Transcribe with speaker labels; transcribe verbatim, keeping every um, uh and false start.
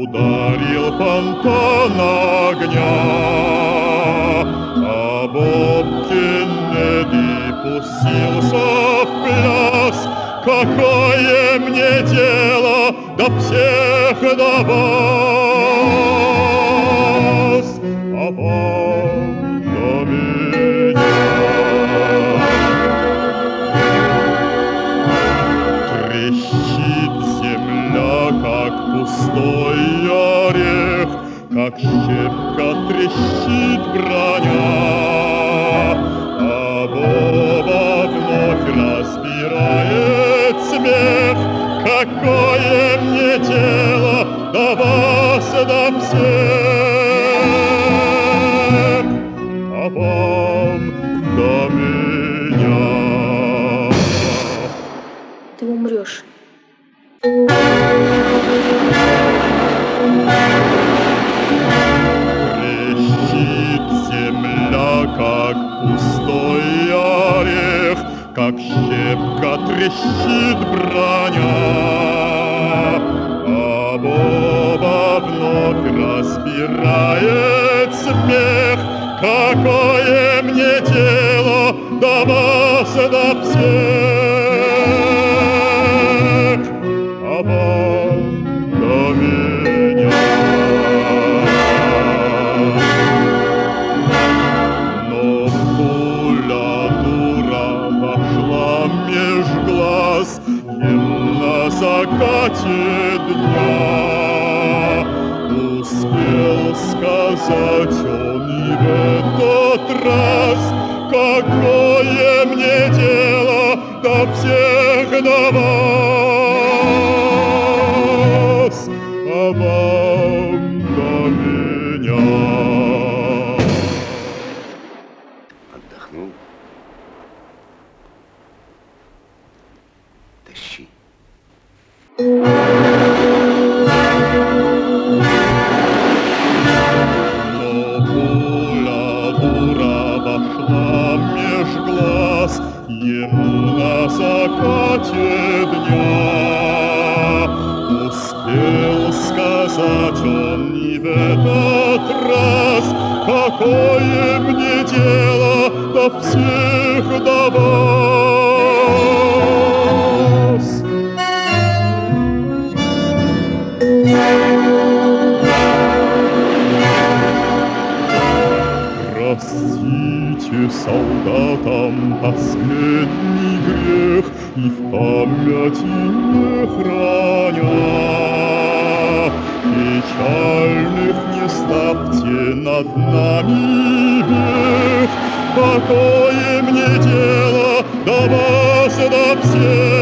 Speaker 1: ударил фонтан огня, а Боб Кеннеди пустился в пляс. Какое мне дело до всех до вас, а вам до меня? Трещит земля, как пустой орех, как щепка трещит броня, а Боба вновь разбирает смех. Какое мне дело до вас, до всех, а вам до меня?
Speaker 2: Ты умрешь.
Speaker 1: Трещит земля, как пустой орех, как щепка трещит броня, а Боба вновь разбирает смех. Какое мне дело до вас, до всех, а вам до меня? Но пуля дура вошла меж глаз им на закате дня. Успел сказать он и в этот раз: какое мне дело до всех до вас, а вам до меня?
Speaker 3: Отдохнул? Тащи.
Speaker 1: Но пуля дура вошла меж глаз ему на закате дня. Успел сказать он и в этот раз: какое мне дело до всех до вас? Простите солдатам последний грех и в памяти не храня. Печальных не ставьте над нами век. Какое мне дело до вас, до всех?